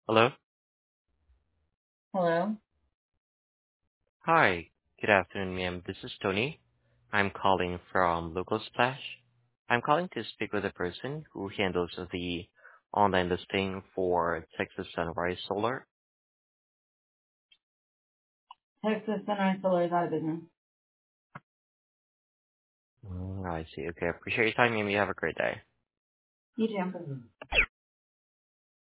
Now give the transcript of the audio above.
Hello. Hello? Hi. Good afternoon, ma'am. This is Tony. I'm calling from Local Splash. I'm calling to speak with the person who handles the online listing for Texas Sunrise Solar. Texas Sunrise Solar is out of business. I see. Okay. Appreciate your time, ma'am. You have a great day. You too.